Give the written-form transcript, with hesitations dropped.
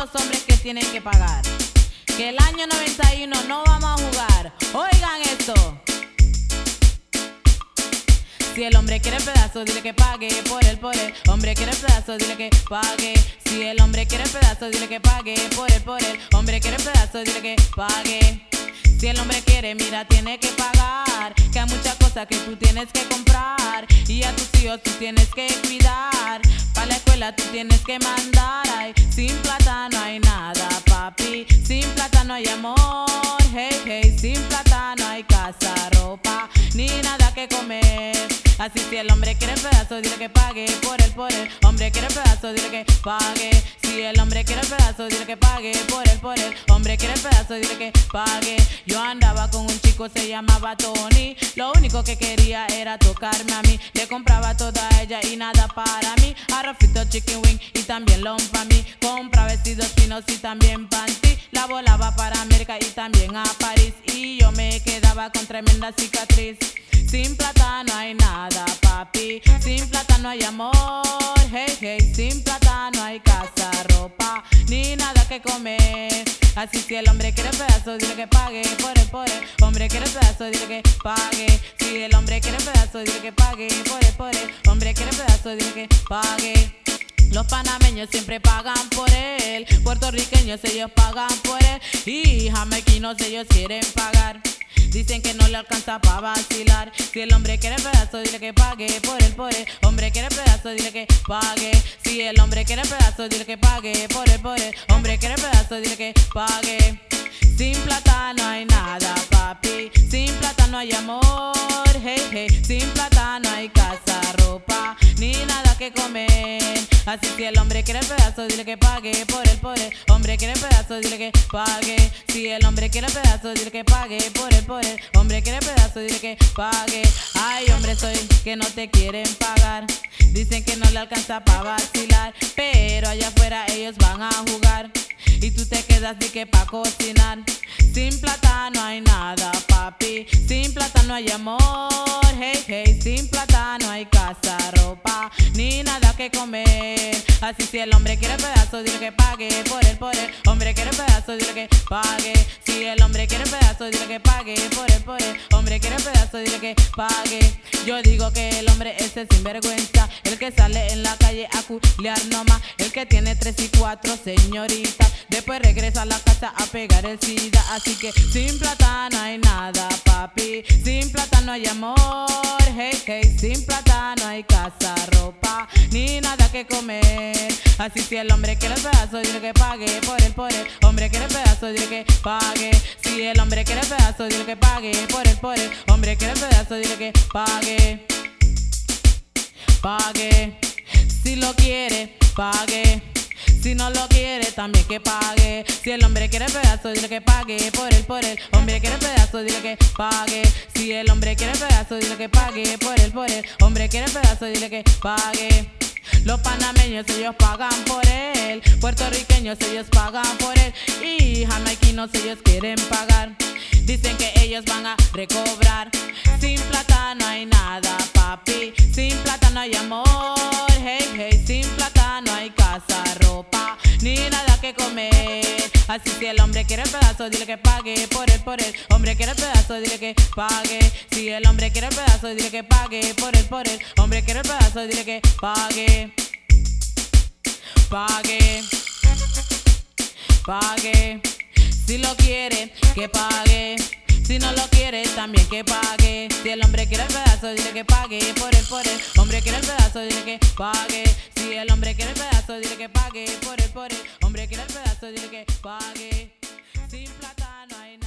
los hombres que tienen que pagar. Que el año 91 no vamos a jugar. Oigan esto. Si el hombre quiere pedazo, dile que pague por él. Hombre quiere pedazo, dile que pague. Si el hombre quiere pedazo, dile que pague por él. Hombre quiere pedazo, dile que pague. Si el hombre quiere, mira, tiene que pagar. Que hay muchas cosas que tú tienes que comprar. Y a tus hijos tú tienes que cuidar. Para la escuela tú tienes que mandar. Ay, sin plata no hay nada, papi. Sin plata no hay amor. Hey, hey, sin plata no hay casa, ropa, ni nada que comer. Así si el hombre quiere pedazo, dile que pague por él. Hombre quiere pedazo, dile que pague. Si el hombre quiere pedazo, dile que pague por él. Hombre quiere pedazo, dile que pague. Yo andaba con un chico, se llamaba Tony. Lo único que quería era tocarme a mí. Le compraba toda a ella y nada para mí. Arrocito, chicken wing y también long para mí. Compra vestidos finos y también panty. La volaba para América y también a París. Y yo me quedaba con tremenda cicatriz. Sin plata no hay nada, papi. Sin plata no hay amor. Hey, hey, sin plata no hay casa, ropa, ni nada que comer. Así si el hombre quiere pedazo, dile que pague por él. Hombre quiere pedazo, dile que pague. Si el hombre quiere pedazo, dile que pague por él. Hombre quiere pedazo, dile que pague. Los panameños siempre pagan por él. Puertorriqueños ellos pagan por él. Y jamaiquinos ellos quieren pagar. Dicen que no le alcanza para vacilar. Si el hombre quiere pedazo, dile que pague por él. Hombre quiere pedazo, dile que pague. Si el hombre quiere pedazo, dile que pague por él. Hombre quiere pedazo, dile que pague. Sin plata no hay nada, papi. Sin plata no hay amor. Hey, hey. Sin plata no hay casa, ropa, ni nada que comer. Así si el hombre quiere pedazo, dile que pague por él. Hombre quiere pedazo, dile que pague. Si el hombre quiere pedazo, dile que pague por él. Hombre quiere pedazo, dile que pague. Ay, hombre soy que no te quieren pagar. Dicen que no le alcanza para vacilar. Pero allá afuera ellos van a jugar. Y tú te quedas de que pa' cocinar. Sin plata no hay nada, papi. Sin plata no hay amor. Hey, hey, sin plata no hay casa, ropa, ni nada que comer. Así si el hombre quiere pedazo, dile que pague por él. Hombre quiere pedazo, dile que pague. Si el hombre quiere pedazo, dile que pague por él. Hombre quiere pedazo, dile que pague. Yo digo que el hombre es el sinvergüenza, el que sale en la calle a culiar nomás, el que tiene 3 y 4 señoritas, después regresa a la casa a pegar el sida. Así que sin plata no hay nada, papi. Sin plata no hay amor. Hey, hey, sin plata no hay casa, ropa, ni nada que comer. Así si el hombre quiere el pedazo, dile que pague por él. Hombre quiere el pedazo, dile que pague. Si el hombre quiere el pedazo, dile que pague por él. Hombre quiere el pedazo, dile que pague. Pague. Si lo quiere, pague. Si no lo quiere, también que pague. Si el hombre quiere pedazo, dile que pague por él. Hombre quiere pedazo, dile que pague. Si el hombre quiere pedazo, dile que pague por él. Hombre quiere pedazo, dile que pague. Los panameños ellos pagan por él. Puertorriqueños ellos pagan por él. Y jamaiquinos ellos quieren pagar. Dicen que ellos van a recobrar. Sin plata no hay nada, papi. Sin plata no hay amor. Hey, hey, sin plata no hay casa, ropa, ni nada que comer. Así si el hombre quiere el pedazo, dile que pague por él. Hombre quiere el pedazo, dile que pague. Si el hombre quiere el pedazo, dile que pague por él. Hombre quiere el pedazo, dile que pague. Pague. Pague. Si lo quiere, que pague. Si no lo quiere, también que pague. Si el hombre quiere el pedazo, dile que pague por él. Hombre quiere el pedazo, dile que pague. Si el hombre quiere el pedazo, dile que pague por él. Hombre quiere el pedazo, dile que pague. Sin plata no hay nada.